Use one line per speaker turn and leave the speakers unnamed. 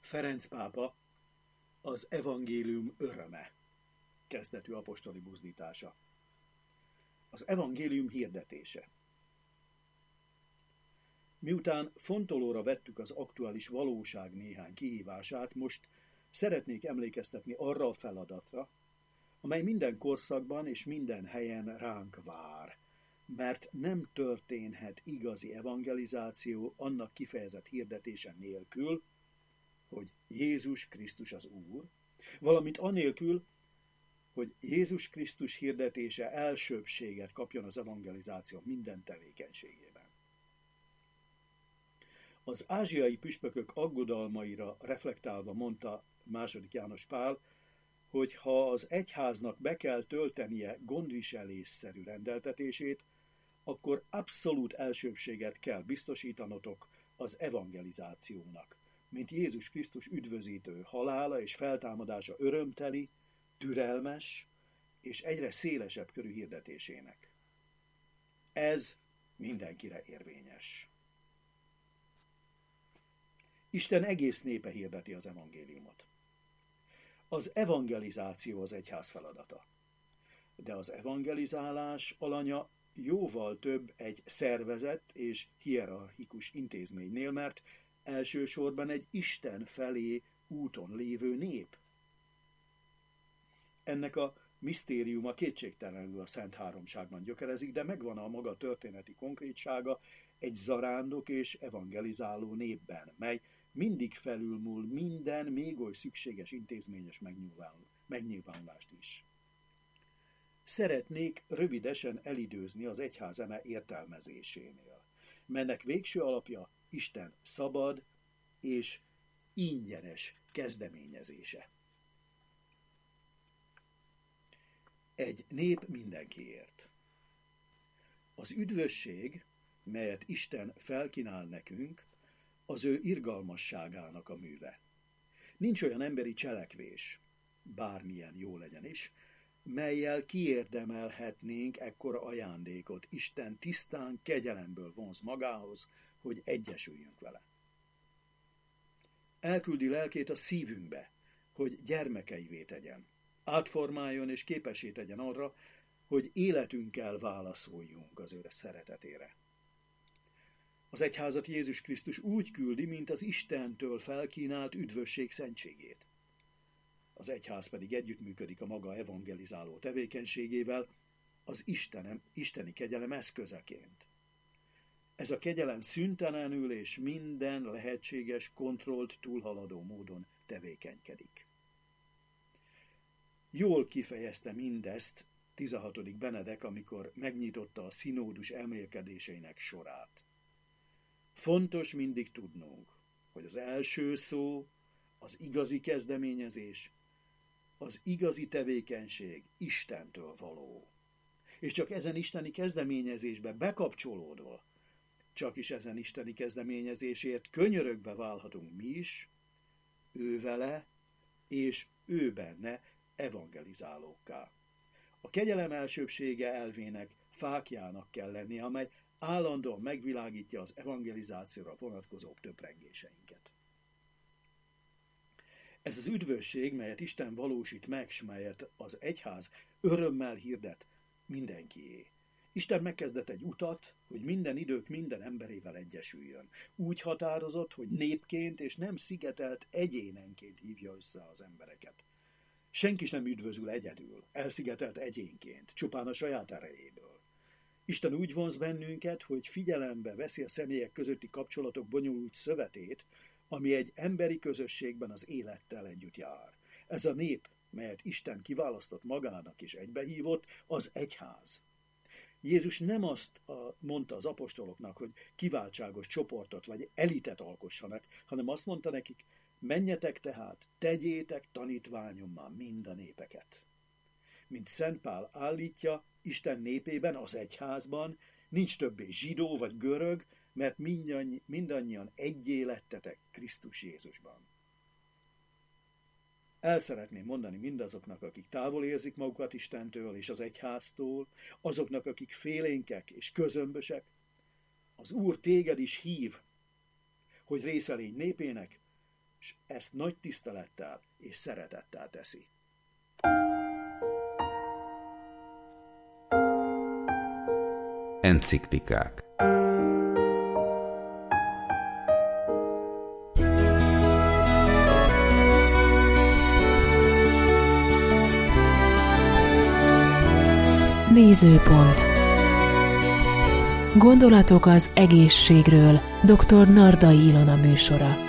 Ferenc pápa, az evangélium öröme kezdetű apostoli buzdítása. Az evangélium hirdetése. Miután fontolóra vettük az aktuális valóság néhány kihívását, most szeretnék emlékeztetni arra a feladatra, amely minden korszakban és minden helyen ránk vár, mert nem történhet igazi evangelizáció annak kifejezett hirdetése nélkül, hogy Jézus Krisztus az Úr, valamint anélkül, hogy Jézus Krisztus hirdetése elsőbbséget kapjon az evangelizáció minden tevékenységében. Az ázsiai püspökök aggodalmaira reflektálva mondta II. János Pál, hogy ha az egyháznak be kell töltenie gondviselésszerű rendeltetését, akkor abszolút elsőbbséget kell biztosítanotok az evangelizációnak, mint Jézus Krisztus üdvözítő halála és feltámadása örömteli, türelmes és egyre szélesebb körű hirdetésének. Ez mindenkire érvényes. Isten egész népe hirdeti az evangéliumot. Az evangelizáció az egyház feladata. De az evangelizálás alanya jóval több egy szervezett és hierarchikus intézménynél, mert elsősorban egy Isten felé úton lévő nép. Ennek a misztériuma kétségtelenül a Szent Háromságban gyökerezik, de megvan a maga történeti konkrétsága egy zarándok és evangelizáló népben, mely mindig felülmúl minden még oly szükséges intézményes megnyilvánulást is. Szeretnék rövidesen elidőzni az egyház eme értelmezésénél, melynek végső alapja Isten szabad és ingyenes kezdeményezése. Egy nép mindenkiért. Az üdvösség, melyet Isten felkínál nekünk, az ő irgalmasságának a műve. Nincs olyan emberi cselekvés, bármilyen jó legyen is, mellyel kiérdemelhetnénk ekkora ajándékot. Isten tisztán kegyelemből vonz magához, hogy egyesüljünk vele. Elküldi lelkét a szívünkbe, hogy gyermekeivé tegyen, átformáljon és képessé tegyen arra, hogy életünkkel válaszoljunk az ő szeretetére. Az egyházat Jézus Krisztus úgy küldi, mint az Istentől felkínált üdvösség szentségét. Az egyház pedig együttműködik a maga evangelizáló tevékenységével az isteni kegyelem eszközeként. Ez a kegyelem szüntelenül és minden lehetséges kontrollt túlhaladó módon tevékenykedik. Jól kifejezte mindezt 16. Benedek, amikor megnyitotta a színódus elmélkedéseinek sorát. Fontos mindig tudnunk, hogy az első szó, az igazi kezdeményezés, az igazi tevékenység Istentől való. És csak ezen isteni kezdeményezésbe bekapcsolódva, csak is ezen isteni kezdeményezésért könyörögve válhatunk mi is, ő vele és ő benne evangelizálókká. A kegyelem elsőbbsége elvének fákjának kell lennie, amely állandóan megvilágítja az evangelizációra vonatkozó töprengéseinket. Ez az üdvösség, melyet Isten valósít meg, s melyet az egyház örömmel hirdet, mindenkié. Isten megkezdett egy utat, hogy minden idők minden emberével egyesüljön. Úgy határozott, hogy népként és nem szigetelt egyénenként hívja össze az embereket. Senki sem üdvözül egyedül, elszigetelt egyénként, csupán a saját erejéből. Isten úgy vonz bennünket, hogy figyelembe veszi a személyek közötti kapcsolatok bonyolult szövetét, ami egy emberi közösségben az élettel együtt jár. Ez a nép, melyet Isten kiválasztott magának és egybehívott, az egyház. Jézus nem azt mondta az apostoloknak, hogy kiváltságos csoportot vagy elitet alkossanak, hanem azt mondta nekik, menjetek tehát, tegyétek tanítványommá mind a népeket. Mint Szent Pál állítja, Isten népében, az egyházban nincs többé zsidó vagy görög, mert mindannyian egyé lettetek Krisztus Jézusban. El szeretném mondani mindazoknak, akik távol érzik magukat Istentől és az egyháztól, azoknak, akik félénkek és közömbösek, az Úr téged is hív, hogy része légy népének, és ezt nagy tisztelettel és szeretettel teszi.
Enciklikák.
Nézőpont. Gondolatok az egészségről. Dr. Nardai Ilona műsora.